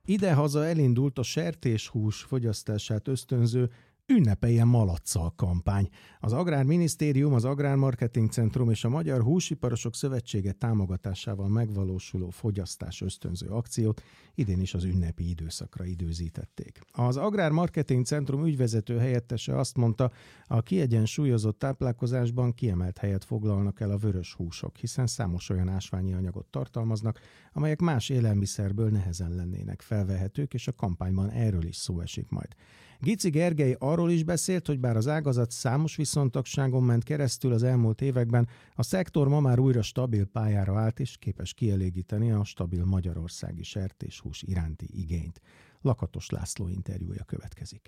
Idehaza elindult a sertéshús fogyasztását ösztönző Ünnepeljen Malacccal kampány. Az Agrárminisztérium, az Agrármarketing Centrum és a Magyar Húsiparosok Szövetsége támogatásával megvalósuló fogyasztás ösztönző akciót idén is az ünnepi időszakra időzítették. Az Agrármarketing Centrum ügyvezető helyettese azt mondta, a kiegyensúlyozott táplálkozásban kiemelt helyet foglalnak el a vörös húsok, hiszen számos olyan ásványi anyagot tartalmaznak, amelyek más élelmiszerből nehezen lennének felvehetők, és a kampányban erről is szó esik majd. Gici Gergely arról is beszélt, hogy bár az ágazat számos viszontagságon ment keresztül az elmúlt években, a szektor ma már újra stabil pályára állt és képes kielégíteni a stabil magyarországi sertéshús iránti igényt. Lakatos László interjúja következik.